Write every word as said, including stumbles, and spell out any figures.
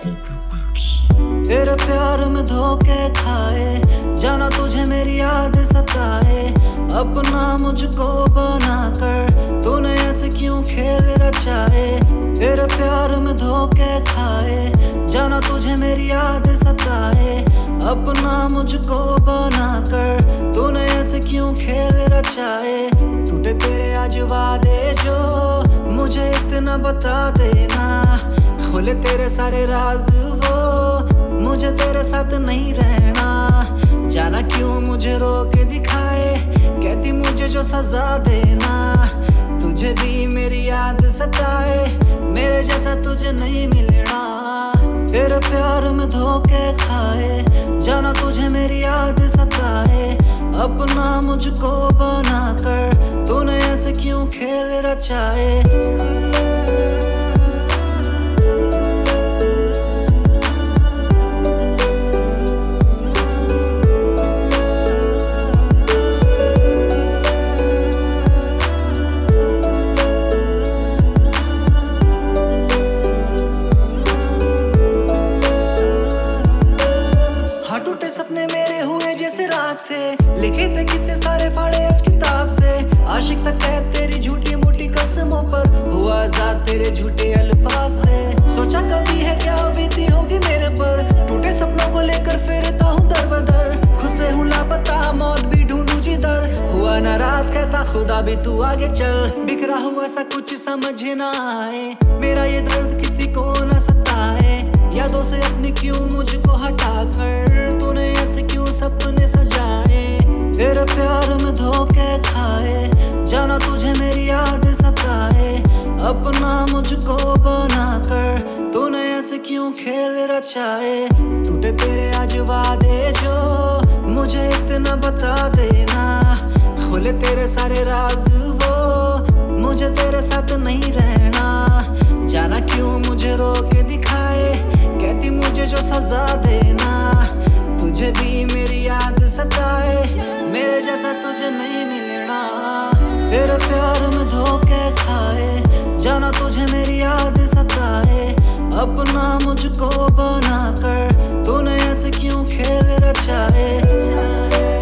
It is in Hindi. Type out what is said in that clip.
तेरे प्यार में धोखे खाए, जाना तुझे मेरी याद सताए। अपना मुझको बना कर तूने ऐसे क्यों खेल रचाए। तेरे प्यार में धोखे खाए, जाना तुझे मेरी याद सताए। अपना मुझको बना कर तूने ऐसे क्यों खेल रचाए। टूटे तेरे आज वादे जो मुझे इतना बता देना, खोले तेरे सारे राज वो मुझे तेरे साथ नहीं रहना। जाना क्यों मुझे रोके दिखाए, कहती मुझे जो सजा देना। तुझे भी मेरी याद सताए, मेरे जैसा तुझे नहीं मिलना। तेरे प्यार में धोखे खाए, जाना तुझे मेरी याद सताए। अपना मुझको बना कर तूने ऐसे क्यों खेल रचाए। टूटे सपने मेरे हुए जैसे रात से, लिखे थे किससे सारे फाड़े आज किताब से। आशिक तक है तेरी झूठी मोटी कसमों पर, हुआ आजाद तेरे झूठे अल्फाज से। सोचा कभी है क्या बीती होगी मेरे पर, टूटे सपनों को लेकर फिरता हूँ दर बदर। खुद से हूँ लापता, मौत भी ढूंढूं जिधर। हुआ नाराज कहता खुदा भी तू आगे चल। बिखरा हुआ सा कुछ समझ ना आए, मेरा ये दर्द किसी को न सताए। यादों से अपनी क्यों मुझको हटा कर तूने ऐसे क्यों सपने सजाए। तेरे प्यार में धोखे खाए, जाना तुझे मेरी याद सताए। अपना मुझको बना कर तूने ऐसे क्यों खेल रचाए। टूटे तेरे आज वादे जो मुझे इतना बता देना, खोले तेरे सारे राज वो मुझे तेरे साथ नहीं रहना। जाना क्यों मुझे रोके दिखाए, कहती मुझे जो सजा देना। तुझे भी मेरी याद सताए, मेरे जैसा तुझे नहीं मिलना। तेरे प्यार में धोखे खाए, जाना तुझे मेरी याद सताए। अपना मुझको बना कर तूने ऐसे क्यों खेल रचाए।